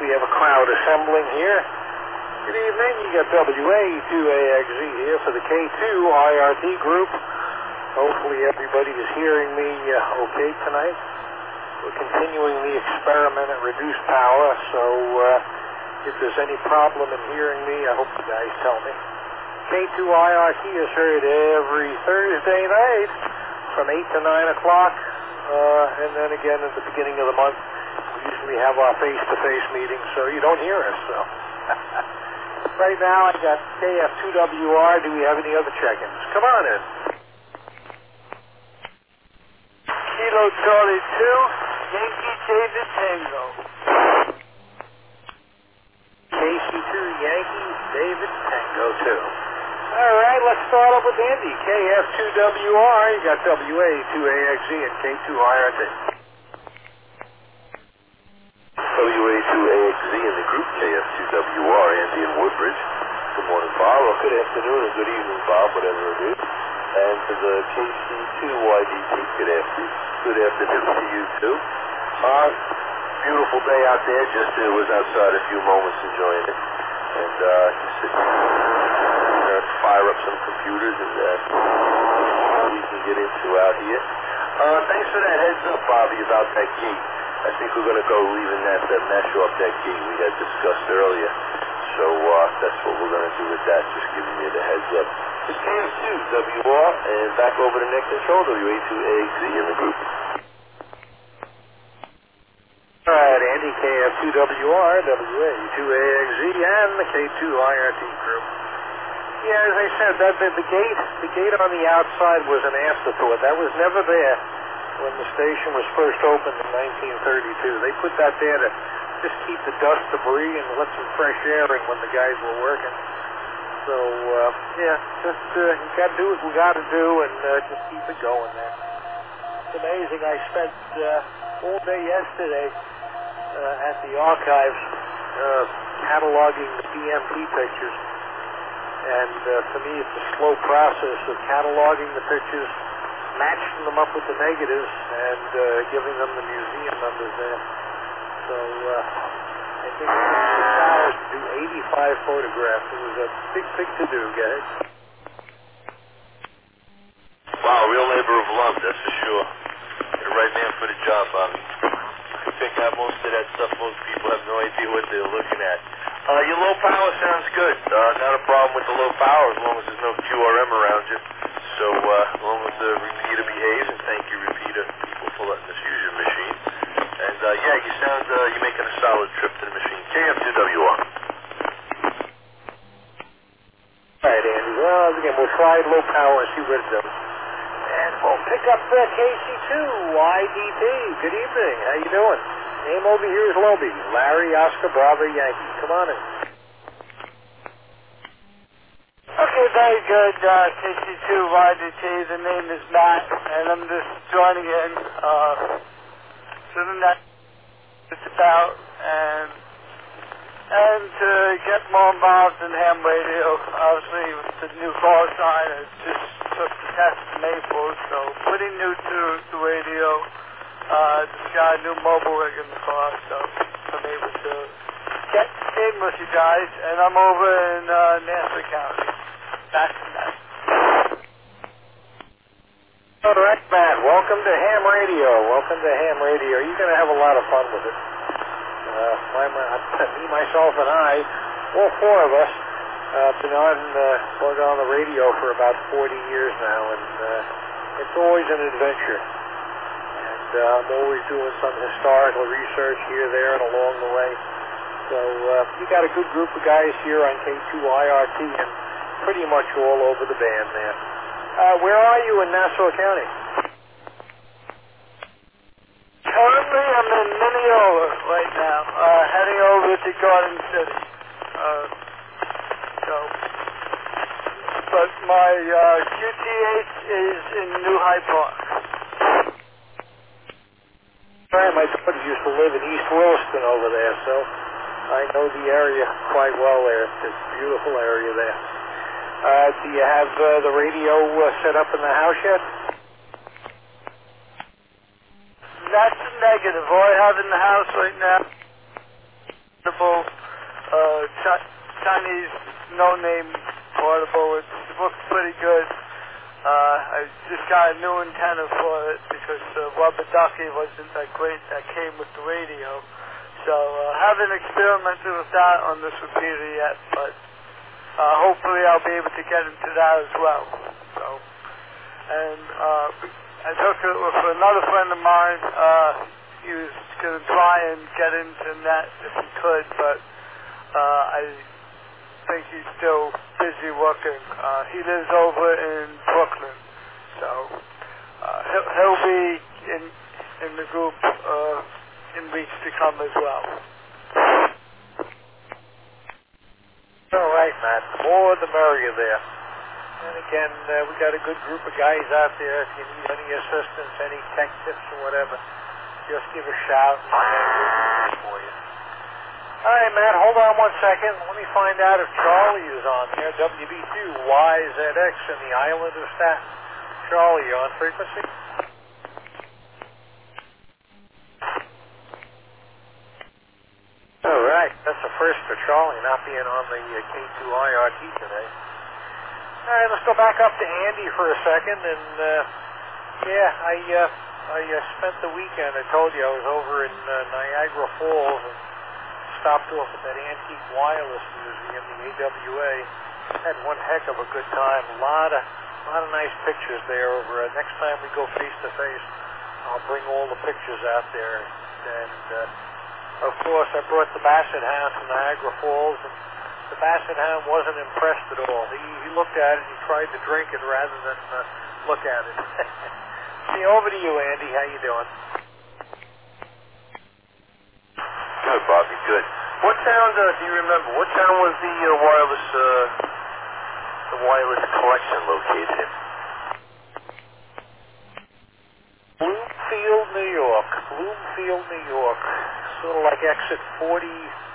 we have a crowd assembling here. Good evening. You got WA2AXZ here for the K2 IRT group. Hopefully everybody is hearing me okay tonight. We're continuing the experiment at reduced power, so if there's any problem in hearing me, I hope you guys tell me. K2 IRT is heard every Thursday night from 8 to 9 o'clock, and then again at the beginning of the month. We usually have our face-to-face meetings, so you don't hear us. So right now I got KF2WR. Do we have any other check-ins? Come on in. Kilo Charlie 2, Yankee David Tango. KC2 Yankee David Tango 2. All right, let's start up with Andy. KF2WR. You got WA2AXZ and K2IRT. WA2AXZ in the group, KF2WR, Andy in Woodbridge. Good morning, Bob, or good afternoon or good evening, Bob, whatever it is. And to the KC2YDT, good afternoon to you too. Beautiful day out there, just was outside a few moments enjoying it. And just sitting there, fire up some computers and we can get into out here. Thanks for that heads up, Bobby, about that gate. I think we're going to go leaving that mesh off that gate we had discussed earlier. So that's what we're going to do with that, just giving you the heads up. It's KF2WR, and back over to net control, WA2AXZ in the group. All right, Andy, KF2WR, WA2AXZ, and the K2IRT group. Yeah, as I said, the gate on the outside was an afterthought. That was never there when the station was first opened in 1932. They put that there to just keep the dust, debris, and let some fresh air in when the guys were working. So, yeah, just you got to do what we got to do and just keep it going there. It's amazing. I spent all day yesterday at the archives cataloging the BMP pictures. And for me, it's a slow process of cataloging the pictures, matching them up with the negatives, and giving them the museum numbers there. So I think it took 6 hours to do 85 photographs. It was a big to-do, guys. Wow, real labor of love, that's for sure. You're the right man for the job, Bobby. You can pick out most of that stuff. Most people have no idea what they're looking at. Your low power sounds good. Not a problem with the low power as long as there's no QRM around you. So as long as the repeater behaves, and thank you, repeater, people, for letting us use your machine. And yeah, you sound you're making a solid trip to the machine. KF2WR. All right, Andy. Well, again, we'll try low power and see what it does. And we'll pick up KC2 YDT. Good evening. How you doing? Name over here is Lobby. Larry, Oscar, Bravo, Yankee. Come on in. Okay, very good, KC2 YDT. The name is Matt, and I'm just joining in. Something that it's about, and to get more involved in ham radio. Obviously, with the new call sign, it just took the test in Naples, so pretty new to radio. Just got a new mobile rig in the car, so I'm able to get in with you guys, and I'm over in Nassau County. Back to that. All right, Matt. Welcome to Ham Radio. Welcome to Ham Radio. You're going to have a lot of fun with it. Me, myself, and I, all four of us, been on the radio for about 40 years now, and it's always an adventure. And I'm always doing some historical research here, there, and along the way. So you got a good group of guys here on K2IRT and pretty much all over the band there. Where are you in Nassau County? Currently, I'm in Mineola right now, heading over to Garden City. But my QTH is in New Hyde Park. My daughter used to live in East Williston over there, so I know the area quite well there. It's a beautiful area there. Do you have the radio set up in the house yet? That's a negative. All I have in the house right now portable, Chinese no-name portable. It looks pretty good. I just got a new antenna for it because the rubber ducky wasn't that great that came with the radio. So haven't experimented with that on this repeater yet, but hopefully I'll be able to get into that as well. So, and I took it with another friend of mine. He was going to try and get into net if he could, but I think he's still busy working. He lives over in Brooklyn, so he'll be in the group in weeks to come as well. All right, Matt. The more the merrier there. And again, we got a good group of guys out there. If you need any assistance, any tech tips or whatever, just give a shout and we'll do for you. All right, Matt, hold on 1 second. Let me find out if Charlie is on there. WB2YZX in the island of Staten. Charlie, you on frequency? All right, that's the first for Charlie not being on the K2 IRT today. All right, let's go back up to Andy for a second. And I spent the weekend. I told you I was over in Niagara Falls and stopped off at that Antique Wireless Museum, the AWA. Had one heck of a good time. A lot of nice pictures there. Over next time we go face to face, I'll bring all the pictures out there. And of course, I brought the Basset Hound from Niagara Falls, and the Basset Hound wasn't impressed at all. He looked at it, he tried to drink it rather than look at it. See, over to you, Andy. How you doing? Good, Bobby, good. What town, do you remember, what town was the wireless collection located in? Bloomfield, New York. Bloomfield, New York. Sort of like exit 41,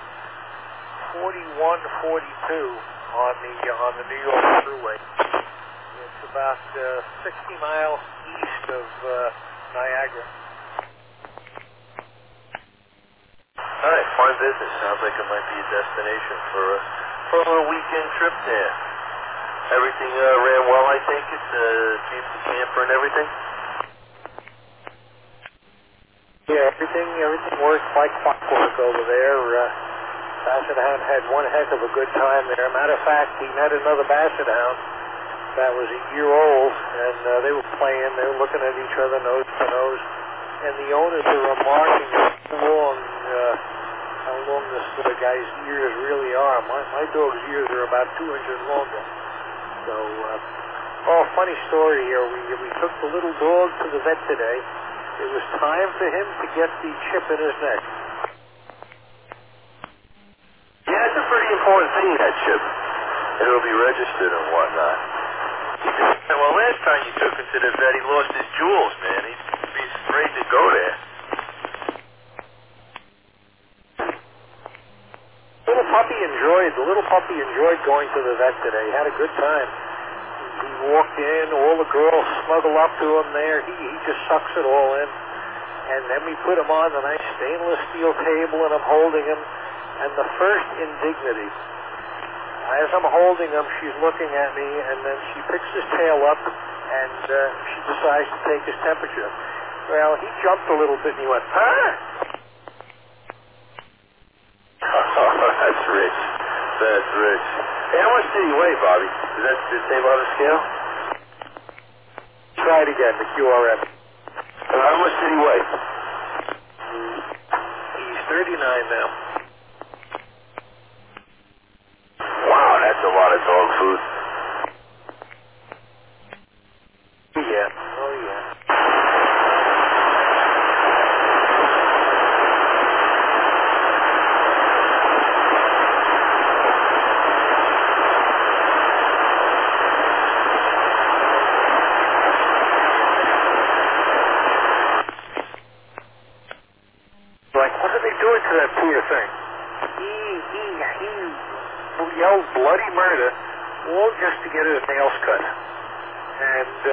42 on the New York Thruway. It's about 60 miles east of Niagara. All right, fine business. Sounds like it might be a destination for a little weekend trip there. Everything ran well, I think. It's came to camper and everything. Yeah, everything worked like clockwork over there. Basset Hound had one heck of a good time there. Matter of fact, we met another Basset Hound that was a year old, and they were playing. They were looking at each other nose to nose, and the owners were remarking how long this little guy's ears really are. My dog's ears are about 2 inches longer. So, funny story here. We took the little dog to the vet today. It was time for him to get the chip in his neck. Yeah, it's a pretty important thing, that chip. It'll be registered and whatnot. Well, last time you took him to the vet, he lost his jewels, man. He's afraid to go there. The little puppy enjoyed going to the vet today. He had a good time. He walked in, all the girls snuggle up to him there. He just sucks it all in. And then we put him on the nice stainless steel table, and I'm holding him. And the first indignity, as I'm holding him, she's looking at me, and then she picks his tail up, and she decides to take his temperature. Well, he jumped a little bit, and he went, huh? Oh, that's rich. That's rich. Hey, how much did he weigh, Bobby? Did that say on the scale? Try it again, the QRM. How much did he weigh? He's 39 now. Wow, that's a lot of dog food. Yeah. Oh, yeah. Like, what are they doing to that poor thing? He yelled bloody murder, all just to get his nails cut. And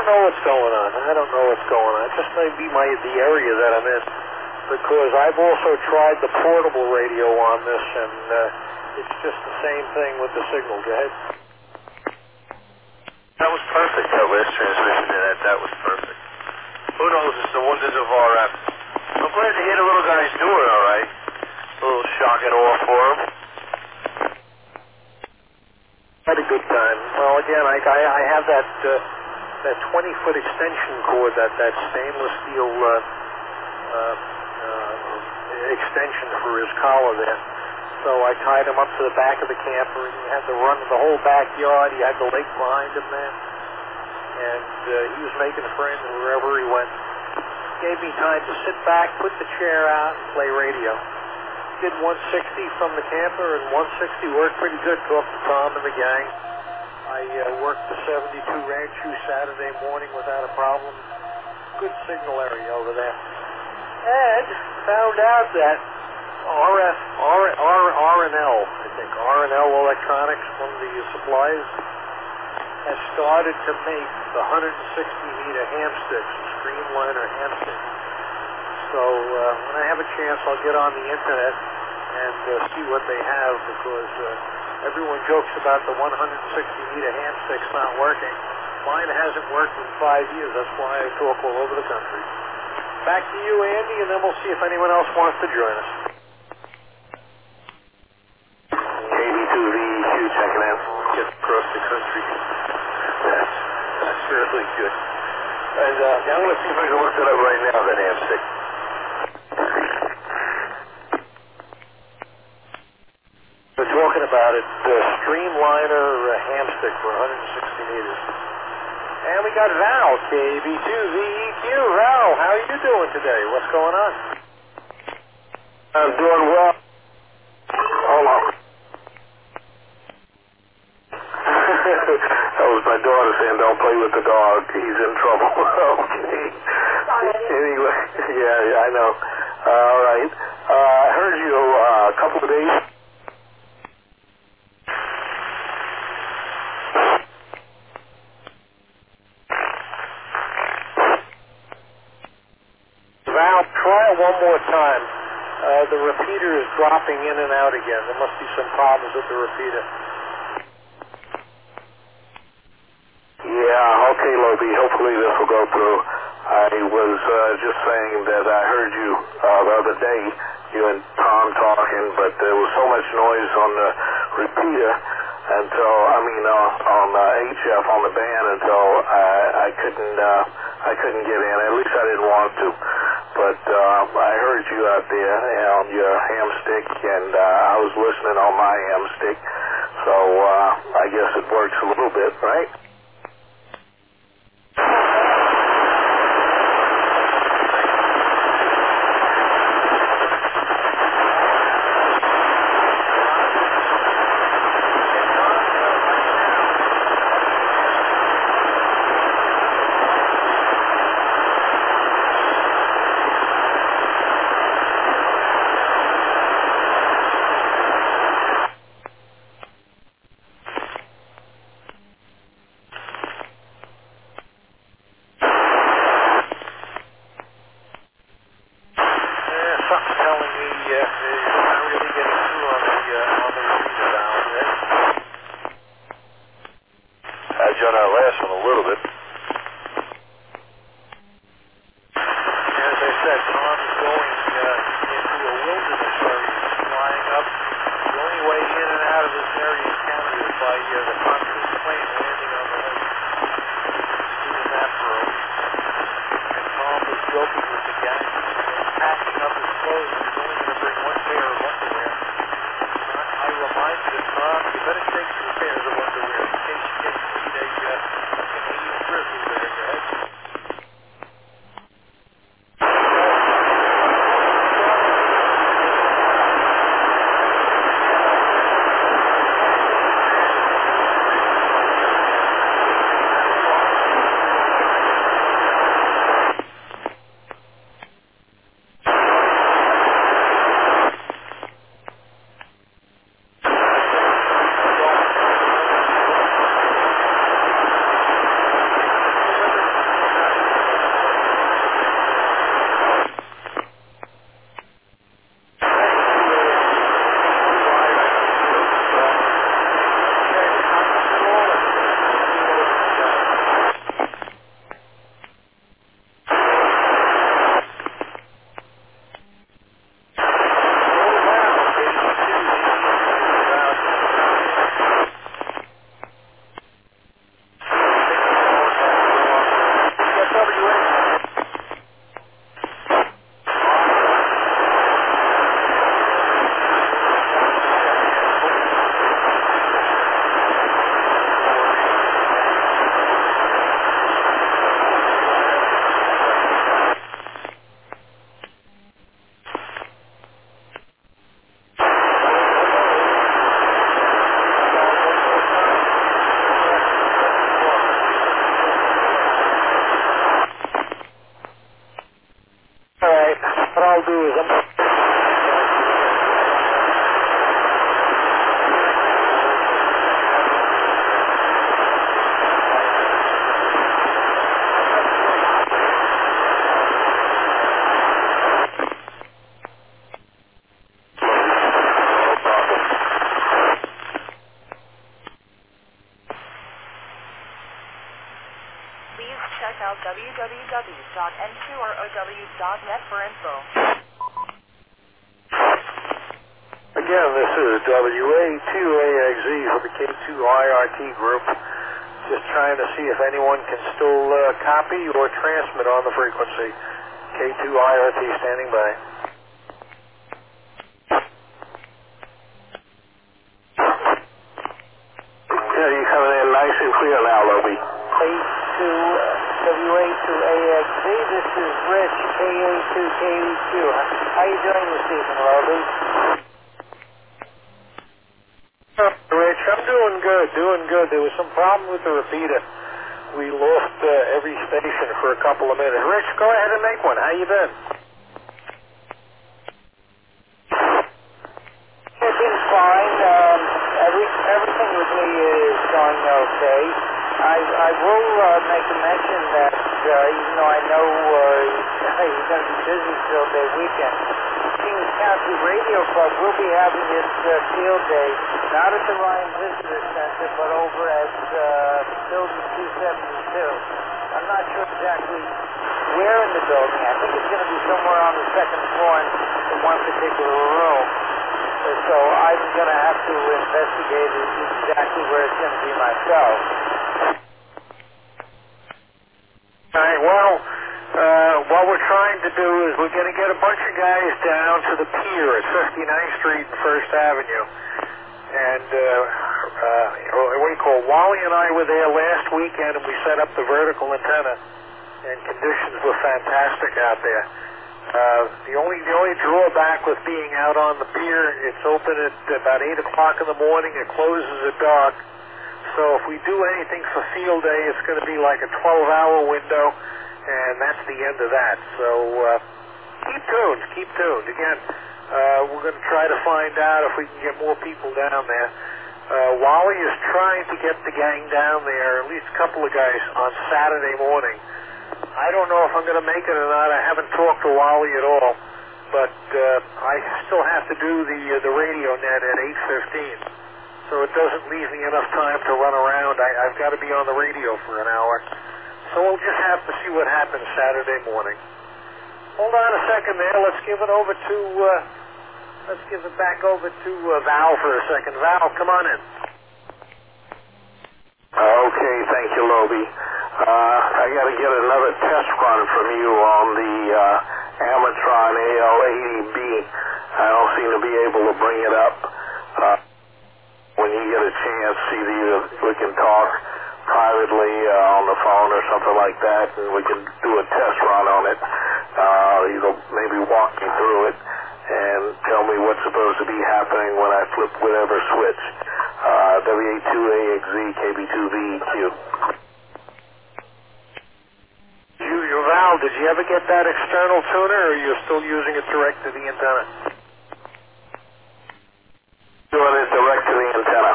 know what's going on. I don't know what's going on. It just may be the area that I'm in, because I've also tried the portable radio on this, and it's just the same thing with the signal. Go ahead. That was perfect, that last transmission there. That was perfect. Who knows? It's the wonders of RF. I'm glad to hear the little guy's doing all right. A little shock and awe for him. Had a good time. Well, again, I have that 20-foot extension cord, that stainless steel extension for his collar there. So I tied him up to the back of the camper, and he had to run the whole backyard. He had the lake behind him there, and he was making friends wherever he went. Gave me time to sit back, put the chair out, and play radio. Did 160 from the camper, and 160 worked pretty good. Talked to Tom and the gang. I worked the 72 Rancho Saturday morning without a problem. Good signal area over there. Ed found out that R&L, I think, R&L Electronics, one of the suppliers, has started to make the 160-meter ham sticks, Streamliner ham sticks. So when I have a chance, I'll get on the internet and see what they have, because everyone jokes about the 160-meter ham sticks not working. Mine hasn't worked in 5 years. That's why I talk all over the country. Back to you, Andy, and then we'll see if anyone else wants to join us. KB2V, Hugh checking in. Get across the country. That's really good. And I'm going to see if I can look it up right now, that ham stick. We're talking about it, the Streamliner ham stick for 160 meters. And we got Val, KB2VEQ. Val, how are you doing today? What's going on? I'm doing well. Hold on. That was my daughter saying, don't play with the dog. He's in trouble. Okay. Anyway, yeah, I know. All right. I heard you a couple of days. Val, try it one more time. The repeater is dropping in and out again. There must be some problems with the repeater. Yeah, okay, Lobie. Hopefully this will go through. I was just saying that I heard you the other day, you and Tom talking, but there was so much noise on the repeater until, on HF on the band until I couldn't get in. At least I didn't want to. But I heard you out there on your ham stick, and I was listening on my ham stick. So I guess it works a little bit, right? Something's telling me it's not really getting through on the repeater valve there. I joined our last one a little bit. As I said, Tom's going into a wilderness where he's flying up. The only way in and out of this area in Canada is by the pontoon plane landing on the lake. He's doing that for a week. And Tom was joking with the gang. Packing up his clothes, and he's only going to bring one pair of underwear. I reminded him, Tom, you better take 2 pairs of underwear in case you get to meet a Canadian do is Please check out www.n2row.net for info. Again, this is WA2AXZ for the K2IRT group. Just trying to see if anyone can still copy or transmit on the frequency. K2IRT standing by. Yeah, you coming in nice and clear now, Lobie. WA2AXZ, this is Rich, KA2KEQ. How you doing this evening, Lobie? Rich, I'm doing good. There was some problem with the repeater. We lost every station for a couple of minutes. Rich, go ahead and make one. How you been? I've been fine. Everything with me is going okay. I will make a mention that even though I know you're going to be busy field day weekend, Kings County Radio Club will be having its field day not at the Ryan Visitor Center, but over at Building 272. I'm not sure exactly where in the building. I think it's going to be somewhere on the second floor in one particular room. So I'm going to have to investigate exactly where it's going to be myself. All right, well, what we're trying to do is we're going to get a bunch of guys down to the pier at 59th Street and First Avenue. And what do you call, Wally and I were there last weekend and we set up the vertical antenna, and conditions were fantastic out there. The only drawback with being out on the pier, it's open at about 8 o'clock in the morning, it closes at dark. So if we do anything for field day, it's going to be like a 12-hour window, and that's the end of that. So keep tuned. Again, we're going to try to find out if we can get more people down there. Wally is trying to get the gang down there, at least a couple of guys, on Saturday morning. I don't know if I'm going to make it or not. I haven't talked to Wally at all, but I still have to do the radio net at 8:15. So it doesn't leave me enough time to run around. I've got to be on the radio for an hour. So we'll just have to see what happens Saturday morning. Hold on a second there. Let's give it back over to Val for a second. Val, come on in. Okay, thank you, Lobie. I got to get another test run from you on the Amatron AL80B. I don't seem to be able to bring it up. When you get a chance, either we can talk privately on the phone or something like that, and we can do a test run on it. Either maybe walk me through it and tell me what's supposed to be happening when I flip whatever switch. WA2AXZ KB2VEQ. Val, did you ever get that external tuner, or you're still using it direct to the antenna? Doing it direct to the antenna.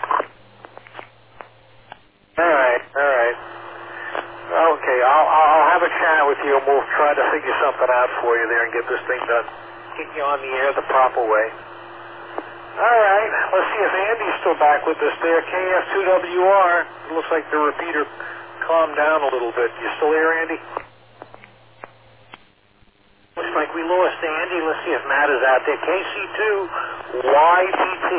All right. Okay, I'll have a chat with you, and we'll try to figure something out for you there and get this thing done. Get you on the air the proper way. All right, let's see if Andy's still back with us there. KF2WR. It looks like the repeater calmed down a little bit. You still there, Andy? Looks like we lost Andy. Let's see if Matt is out there. KC2YDT.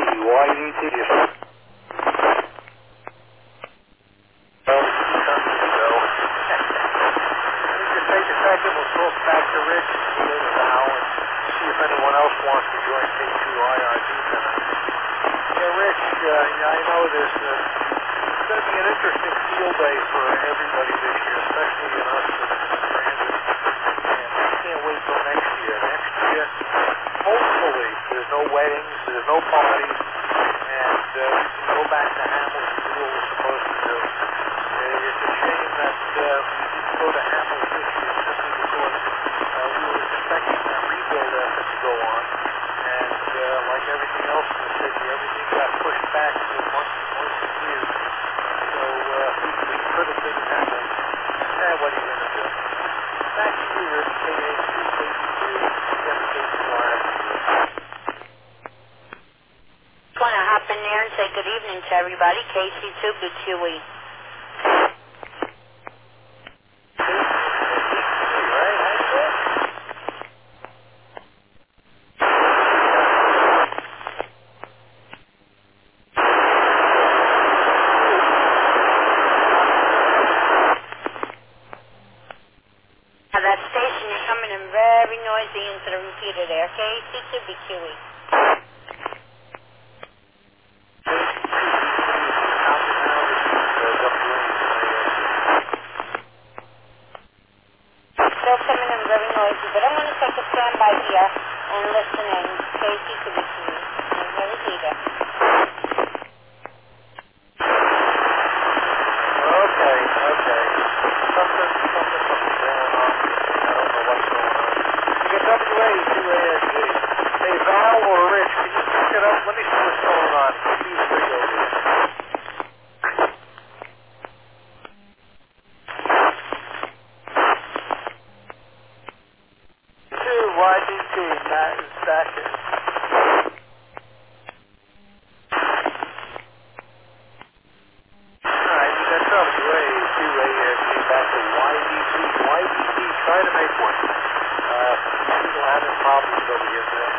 Just take a second. We'll talk back to Rich and go to Val and see if anyone else wants to join K2IRT tonight. Yeah, Rich, I know this. It's going to be an interesting field day for everybody this year, especially in us in transit. And I can't wait till next year. Next year, hopefully, there's no weddings, there's no parties, and we can go back to Hamels and do what we're supposed to do. It's a shame that we didn't go to Hamels this year simply because we were expecting that rebuild evening to everybody. KC2BQE. Now that station, you're coming in very noisy into the repeater there. KC2BQE. Still coming in very noisy, but I'm going to take a standby here and listen in. KC2BQE. And the repeater. Okay. Something going on. I don't know what's going on. You get WA2AXZ. Hey, Val or Rich, can you pick it up? Let me see what's going on. See the big over here. YDT, Matt is back in. Alright, you got WA2AXZ back to YDT. YDT, try to make one. People having problems over here today.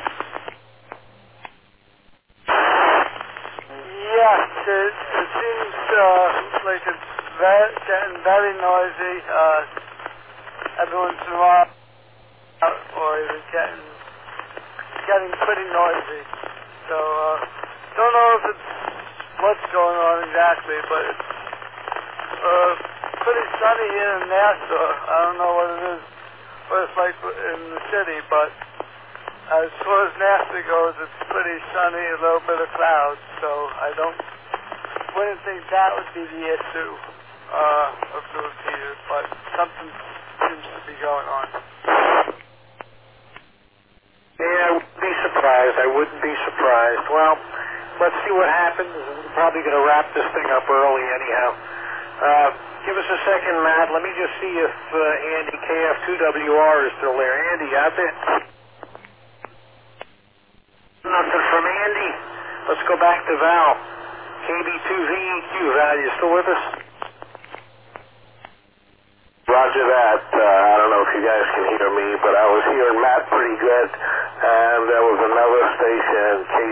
Yes, it seems like it's getting very noisy. Every once in a while, or even getting pretty noisy. So, don't know if it's what's going on exactly, but it's pretty sunny here in Nassau. I don't know what it is, what it's like in the city, but as far as Nassau goes, it's pretty sunny, a little bit of clouds, so I wouldn't think that would be the issue of the repeater, but something seems to be going on. Yeah, I wouldn't be surprised. Well, let's see what happens. We're probably going to wrap this thing up early anyhow. Give us a second, Matt. Let me just see if Andy KF2WR is still there. Andy, out there? Nothing from Andy. Let's go back to Val. KB2VEQ. Val, you still with us? Roger that. I don't know if you guys can hear me, but I was hearing Matt pretty good. And there was another station,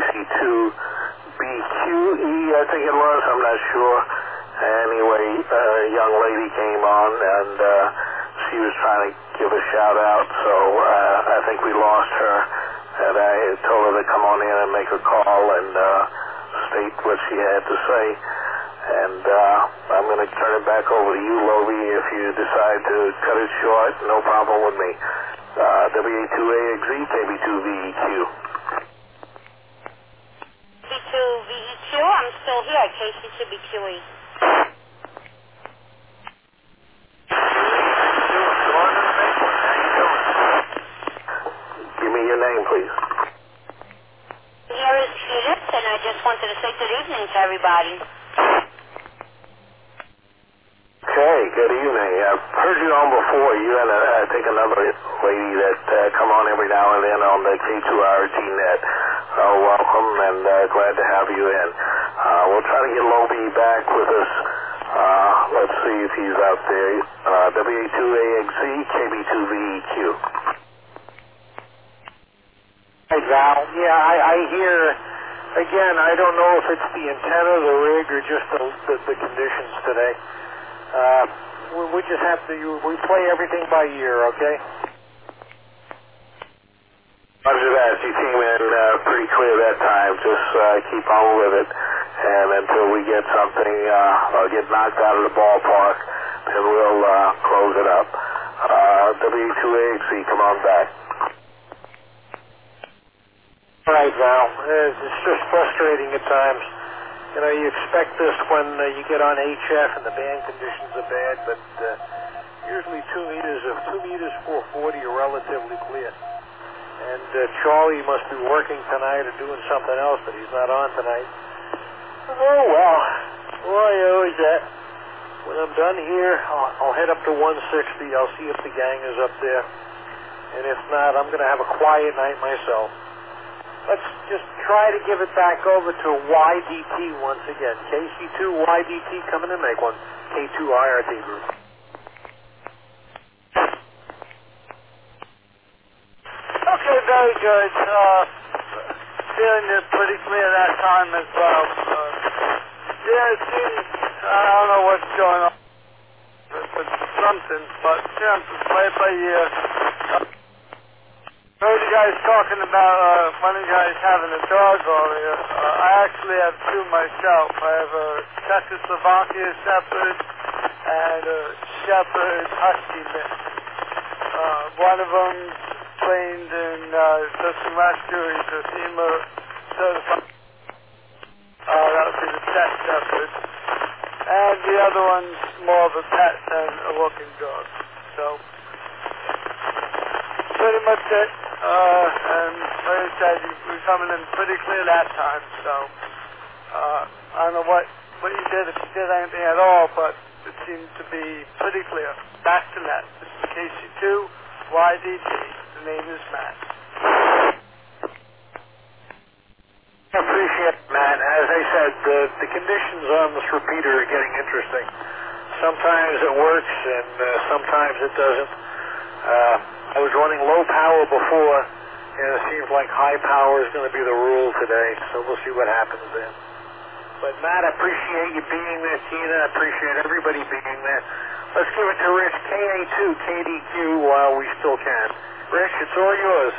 KC2BQE, I think it was. I'm not sure. Anyway, a young lady came on, and she was trying to give a shout out, so I think we lost her. And I told her to come on in and make a call and state what she had to say. And I'm going to turn it back over to you, Lovie, if you decide to cut it short. No problem with me. WA2AXZ, KB2VEQ. KC2VEQ, I'm still here. KC2BQE. Give me your name, please. Here is Judith, and I just wanted to say good evening to everybody. Okay, good evening. I've heard you on before. You and I think another lady that come on every now and then on the K2RT net. Welcome, and glad to have you in. We'll try to get Lovie back with us. Let's see if he's out there. WA2AXZ, KB2VEQ. Hey, Val. Yeah, I hear, again, I don't know if it's the antenna, the rig, or just the conditions today. We just have to, we play everything by ear, okay? Roger that. You came in pretty clear that time. Just keep on with it. And until we get something or get knocked out of the ballpark, then we'll close it up. W2AXZ, come on back. All right, Val. It's just frustrating at times. You know, you expect this when you get on HF and the band conditions are bad, but usually 2 meters of 440 are relatively clear. And Charlie must be working tonight or doing something else, but he's not on tonight. Oh, well. Boy, always that. When I'm done here, I'll head up to 160. I'll see if the gang is up there. And if not, I'm going to have a quiet night myself. Let's just try to give it back over to YDT once again. KC2 YDT coming in, make one. K2 IRT group. Okay, very good. Feeling it pretty clear that time as well. Yeah, it seems, I don't know what's going on with something, but yeah, play it by ear. I heard you guys talking about one of you guys having a dog over here. I actually have two myself. I have a Czechoslovakia Shepherd and a Shepherd Husky mix. One of them's trained in search and rescue. He's a FEMA certified. That would be the Czech Shepherd. And the other one's more of a pet than a working dog. So, pretty much it. And like I said, we're coming in pretty clear that time. So, I don't know what you did, if you did anything at all, but it seemed to be pretty clear. Back to net. This is KC2 YDT. The name is Matt. I appreciate it, Matt. As I said, the conditions on this repeater are getting interesting. Sometimes it works and sometimes it doesn't. I was running low power before, and it seems like high power is going to be the rule today, so we'll see what happens then. But Matt, I appreciate you being there. Tina, I appreciate everybody being there. Let's give it to Rich, KA2 KDQ, while we still can. Rich, it's all yours.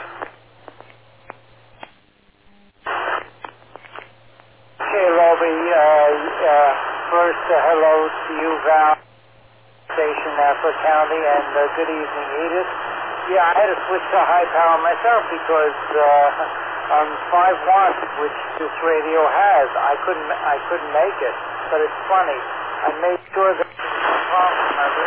Okay, Roby, first hello to you, Val, station Napa County, and good evening, Edith. Yeah, I had to switch to high power myself because on 5 watts, which this radio has, I couldn't make it. But it's funny, I made sure that there was no problem.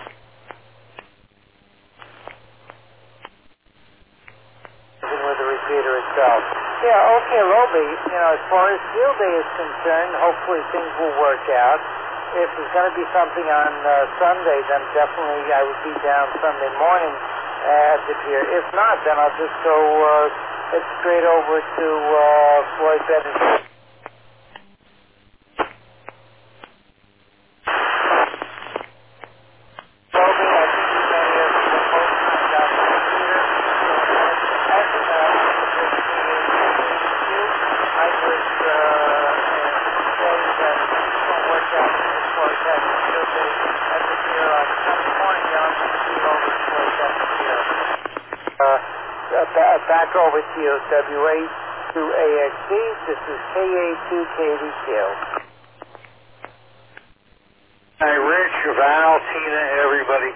With the repeater itself. Yeah, okay, Roby, as far as field day is concerned, hopefully things will work out. If there's going to be something on Sunday, then definitely I would be down Sunday morning at the pier. If not, then I'll just go head straight over to Floyd Bennett. Roby, I think you may have both times out the repeater. I would say that things will work out as far as that field day at the pier on Sunday morning. I'll just be over to Floyd Bennett here. Back over to you, WA2AXD. This is KA2KDQ. Hi, Rich, Val, Tina, everybody.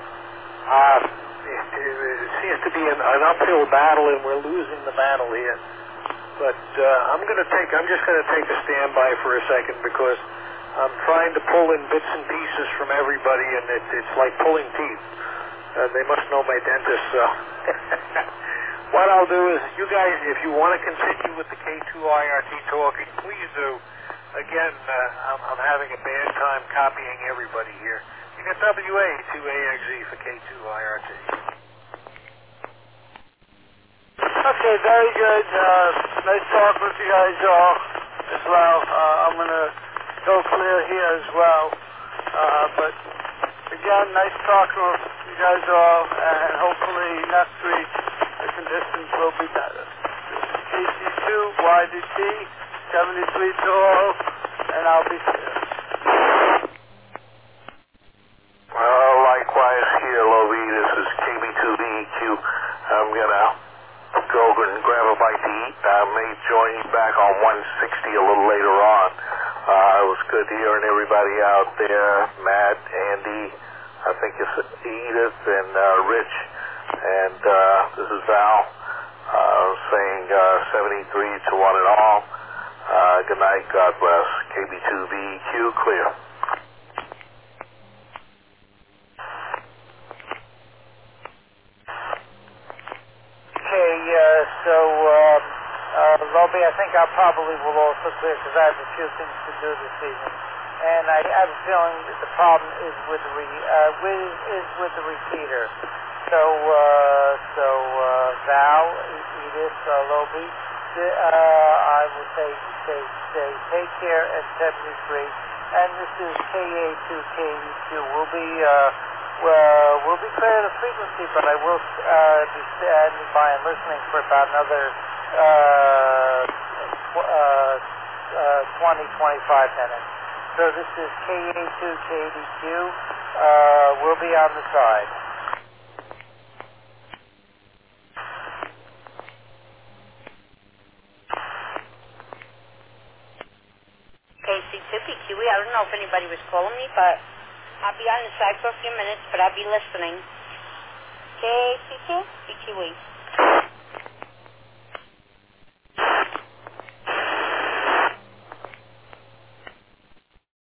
It seems to be an uphill battle, and we're losing the battle here. But I'm just going to take a standby for a second because I'm trying to pull in bits and pieces from everybody, and it's like pulling teeth. They must know my dentist, so. What I'll do is, you guys, if you want to continue with the K2 IRT talking, please do. Again, I'm having a bad time copying everybody here. You got WA2AXZ for K2 IRT. Okay, very good. Nice talk with you guys all as well. I'm going to go clear here as well. But again, nice talking with you guys all, and hopefully next week the conditions will be better. This is KC2 YDT 73 tall, and I'll be clear. Likewise here, Lovey. This is KB2BEQ. I'm going to go and grab a bite to eat. I may join you back on 160 a little later on. It was good hearing everybody out there. Matt, Andy, I think it's Edith and Rich. And this is Val saying 73 to one and all. Good night. God bless. KB2BEQ clear. Roby, I think I probably will also clear because I have a few things to do this evening. And I have a feeling that the problem is with the repeater. So Val, Edith, Roby, I will say take care at 73. And this is KA2KD2. We'll be clear of the frequency, but I will be standing by and listening for about another 20, 25 minutes. So this is KA2KD2. We'll be on the side. KC2PQE, I don't know if anybody was calling me, but I'll be on the side for a few minutes, but I'll be listening. KC2PQE.